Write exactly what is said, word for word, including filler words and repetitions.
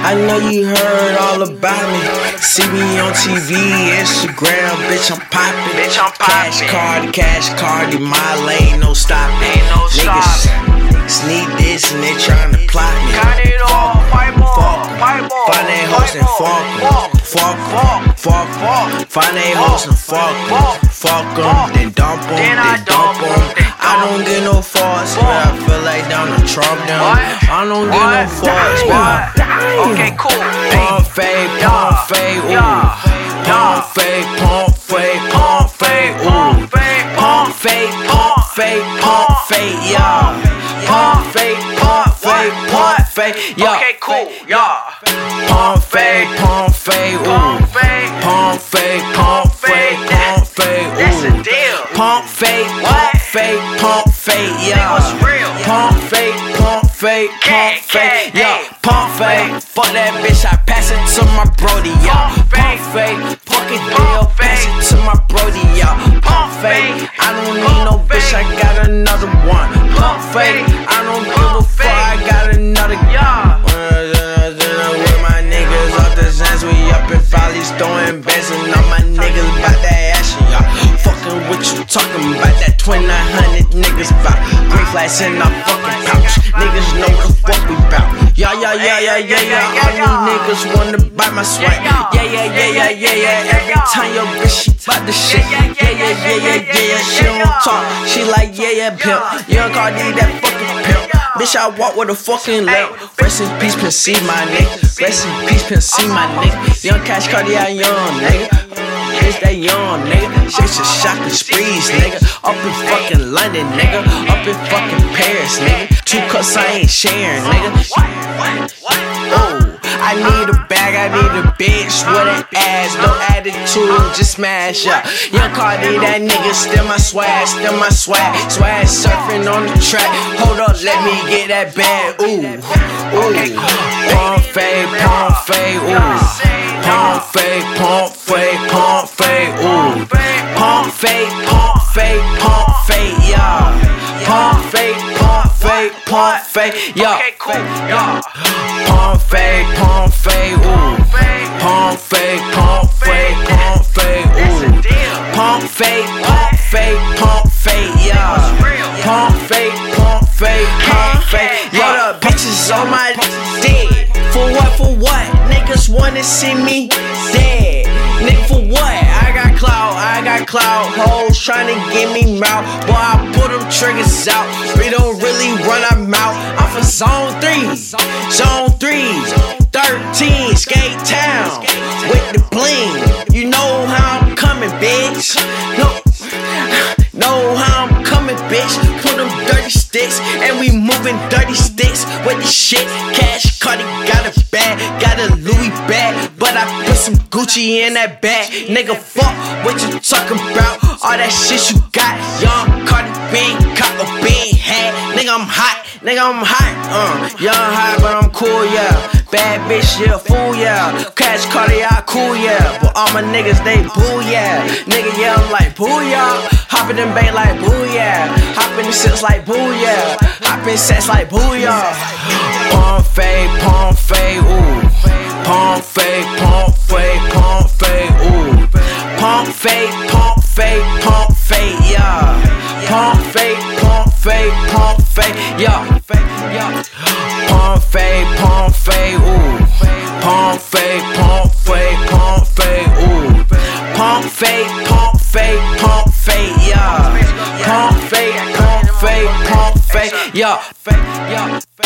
I know you heard all about me. See me on T V, Instagram, bitch, I'm poppin'. Bitch, I'm poppin'. Cash card, cash card, my lane, no stopping. Ain't no Niggas sneak this and they tryna plot me. Got it all, pipe ball, pipe ball. Find they hoes and fuck em. Fuck em, fuck em. Find they hoes and fuck em. Fuck em, then dump em, Then then I dump dump 'em, em. then I don't get no fuss, but I feel like down to Trump them. I don't get no fuss, but Okay, cool. pump fake, pump fake, ooh. Pump fake, pump fake, pump fake, ooh. Pump fake, pump fake, pump fake, yeah. Pump fake, pump fake, pump fake, yeah. Okay, cool, yeah. Pump fake, pump fake, ooh. Pump fake, Pump fake, pump fake, pump fake, that's a ooh. deal. Pump fake, What? pump fake, pump fake, yeah. what's real? Pump fake, pump fake, pump Gang, fake, gang, yeah. gang. Pump fake, fuck that bitch, I pass it to my brody, yeah. Pump fake, Pump fake, fuck it pump deal, pass fake. it to my brody, yeah. Pump fake, I don't need no Pump bitch, I fake. got another one. Pump Pump fake, fake. I don't give a Pump fuck, I fake. got another, Yeah. with my niggas off the Zans, we up in Follies throwing bands, and all my niggas bout that action, y'all. Fucking what you talking about, that twenty-nine hundred niggas bout. Green flags in our fucking pouch, niggas know what the fuck we bout. Yeah, yeah, yeah, yeah, yeah, yeah, all you niggas wanna buy my swag. Yeah, yeah, yeah, yeah, yeah, yeah, every time your bitch, she bout the shit. Yeah, yeah, yeah, yeah, yeah, yeah, she don't talk, she like, yeah, yeah, pimp. Young Cardi, that fucking pimp. Bitch, I walk with a fucking limp. Rest in peace, Pimp C, my nigga. Rest in peace, Pimp C, my nigga. Young Cash Cardi, I young, nigga. Bitch, that young, nigga. Shakes and shocking sprees, nigga. Up in fucking London, nigga. Up in fucking Paris, nigga. Two cups I ain't sharing, nigga. Oh, I need a bag, I need a bitch with an ass, no attitude, just smash up. Young Cardi, that nigga, still my swag, still my swag. Swag surfing on the track. Hold up, let me get that bag. Ooh, ooh. Pump fake, pump fake, ooh. Pump fake, pump fake, pump fake, ooh. Pump fake, pump fake, pump fake, yeah. Pump fake, pump fake, pump fake, yeah. Okay, cool, yeah. Pump fake, pump fake, ooh. Pump fake, pump fake, pump fake, ooh. Pump fake, pump fake, pump fake, yeah. Pump fake, pump fake, pump fake, yeah. The bitches on my dick. For what, for what? Niggas wanna see me dead. Nigga, for what? I got clout, I got clout. Hoes tryna get me mouth. Boy, I pull them triggers out. We don't really run our mouth. I'm for zone three, zone three, thirteen, skate town with the bling. You know how I'm coming, bitch. No, know how I'm coming, bitch. Put them dirty sticks, and we moving dirty sticks with the shit. Cash Cardi got a bag, got a Louis bag, but I put some Gucci in that bag. Nigga, fuck what you talking about? All that shit you got. Young Cardi being caught or being had. Nigga, I'm hot. Nigga, I'm hot. Uh, young hot, but I'm cool, yeah. Bad bitch, yeah, fool, yeah. Cash Cardi, I cool, yeah. But all my niggas, they boo, yeah. Nigga, yeah, I'm like boo, yeah. Hop in them bank like boo, yeah. Hop in the sets like boo, yeah. Hop in sets like boo, yeah. Pump fake, pump fake, ooh. Pump fake, pump fake, pump fake, ooh. Pump fake, pump fake, pump fake, yeah. Pump fake, pump fake, pump fake, yeah. Pump fake, pump fake, ooh. Pump fake, pump fake, pump fake, ooh. Pump fake, pump fake, pump fake, yeah. Pump fake, pump fake, pump fake, yeah.